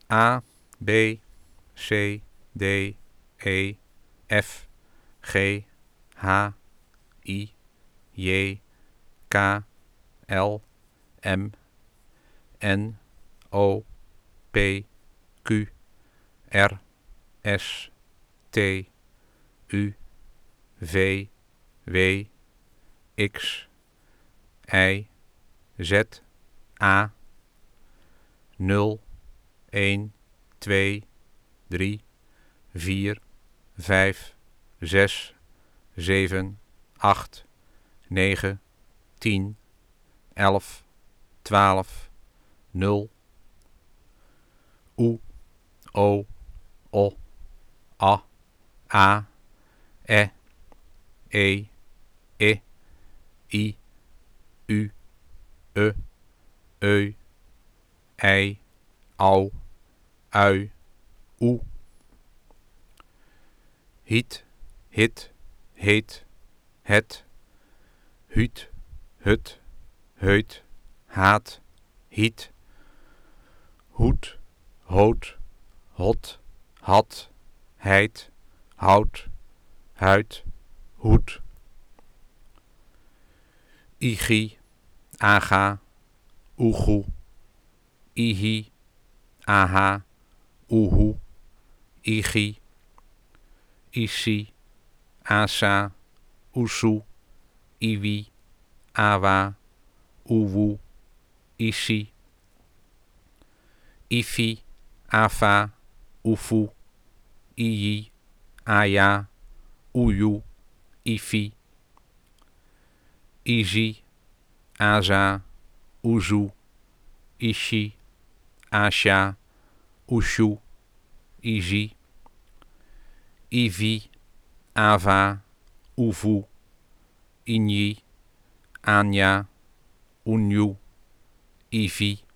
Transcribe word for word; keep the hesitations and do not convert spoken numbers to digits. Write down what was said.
A, B, C, D, E, F, G, H, I, J, K, L, M, N, O, P, Q, R, S, T, U, V, W, X, Y, Z, A, nul, een, twee, drie, vier, vijf, zes, zeven, acht, negen, tien, elf, twaalf, nul, U, O, O, A, A, E, E, I, I, U, E, Ö, Ij, Au, Ui, Oe. Hiet, hit, heet, het, huut, hut, heut, haat, hiet, hoed, hoot, hot, had, heid, hout, huid, hoed. Igi, aga, oegoe, ihi, aha, oehoe, igi, isi, asa, oesoe, iwi, awa, oewoe, isi, ifi, afa, oefoe, iyi, aja, oejoe, ifi, izi, aza, oezoe, ishi, asja, oesjoe, izi, ivi, ava, oevoe, inji, anja, oenjoe, ivi.